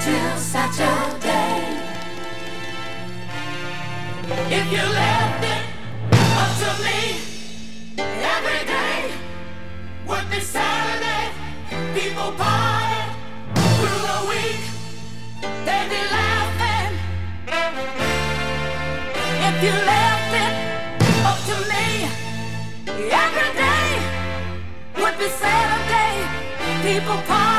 till Saturday. If you left it up to me, every day would be Saturday. People party through the week, they'd be laughing. If you left it up to me, every day would be Saturday. People party